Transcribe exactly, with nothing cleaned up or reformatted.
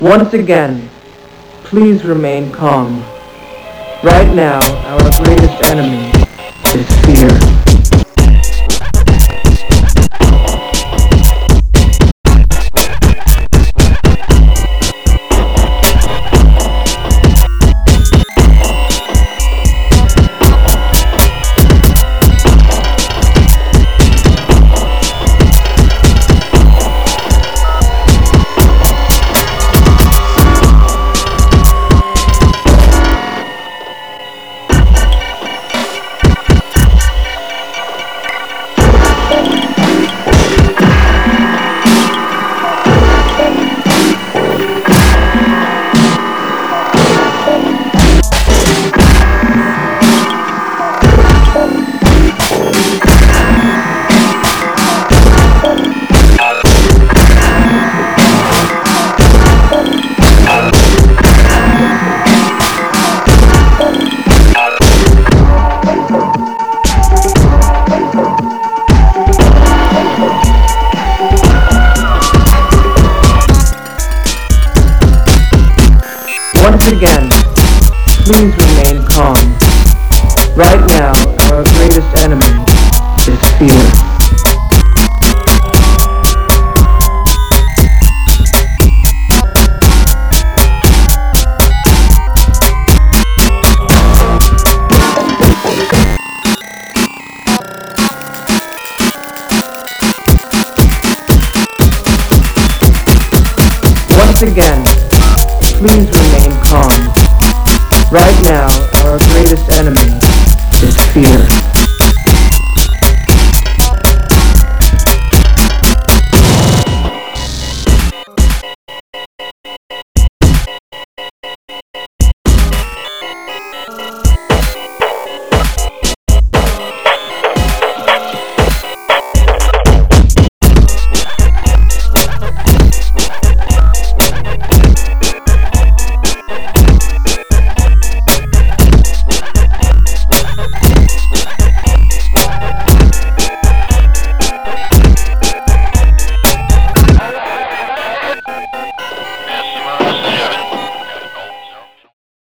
Once again, please remain calm. Right now, our greatest enemy is fear. Once again, please remain calm. Right now, our greatest enemy is fear. Once again, please remain calm. Right now, our greatest enemy is fear.